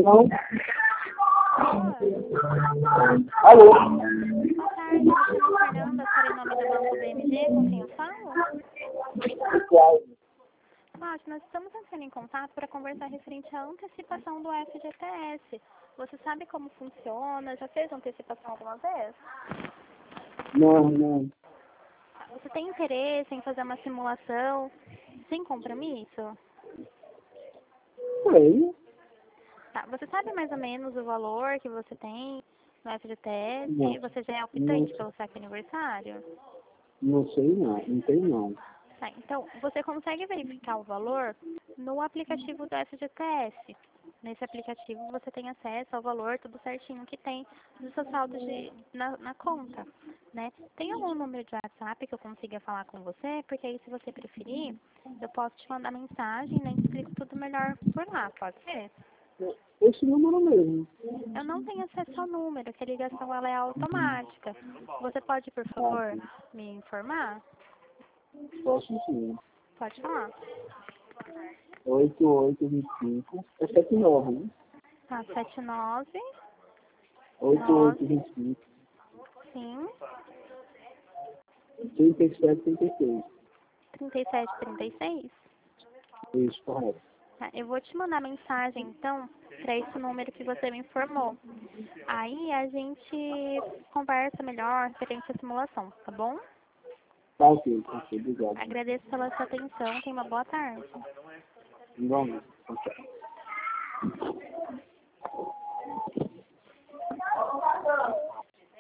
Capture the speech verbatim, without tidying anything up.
não. Alô? Boa tarde, me chamo Fernanda, estou em nome do Banco B M G, com quem eu falo? Márcio, nós estamos entrando em contato para conversar referente à antecipação do F G T S. Você sabe como funciona? Já fez antecipação alguma vez? Não, não. Você tem interesse em fazer uma simulação sem compromisso? Sei. Tá, você sabe mais ou menos o valor que você tem no F G T S? Não. Você já é Não, optante pelo saque aniversário? não sei não, não tem não. Tá, então, você consegue verificar o valor no aplicativo do F G T S. Nesse aplicativo você tem acesso ao valor, tudo certinho que tem do seu saldo de, na, na conta, né? Tem algum número de WhatsApp que eu consiga falar com você? Porque aí, se você preferir, eu posso te mandar mensagem, né? E explico tudo melhor por lá, pode ser? Esse número mesmo. Eu não tenho acesso ao número, que a ligação ela é automática. Você pode, por Ah, favor, me informar? posso sim. Pode falar. oito oito vinte e cinco. É sete nove, né? Tá, sete nove oito oito nove, vinte e cinco. sim, trinta e sete trinta e seis. trinta e sete, trinta e seis. Isso, correto. Tá, eu vou te mandar mensagem, então, para esse número que você me informou. Aí a gente conversa melhor referente à simulação, tá bom? Tá ok, tá ok, obrigado. Agradeço pela sua atenção, tenha uma boa tarde. Igualmente. Tchau, tchau.